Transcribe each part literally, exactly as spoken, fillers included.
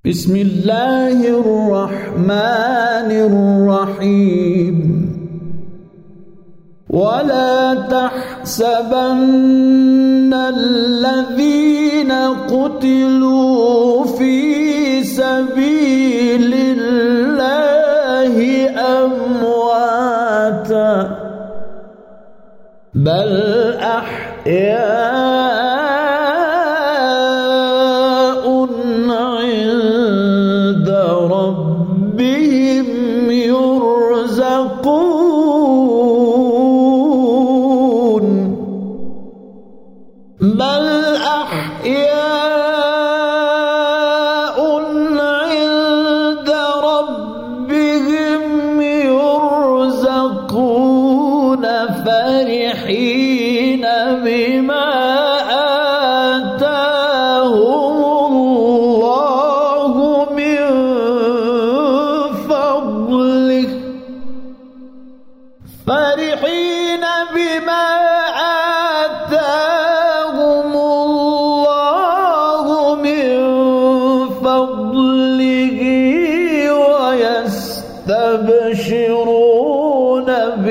بسم الله الرحمن الرحيم ولا تحسبن الذين قتلوا في سبيل الله أمواتا بل أحياء عند ربهم يرزقون بل أحياء عند ربهم يرزقون فرحين بما آتاهم الله من فضله فرحين بما آتاهم الله من فضله ويستبشرون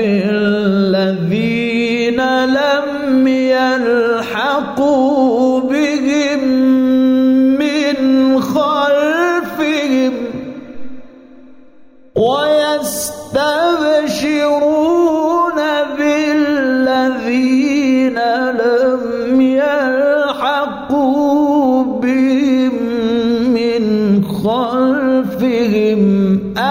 بالذين لم يلحقوا بهم من خلفهم ويستبشرون بالذين لم يلحقوا بهم من خلفهم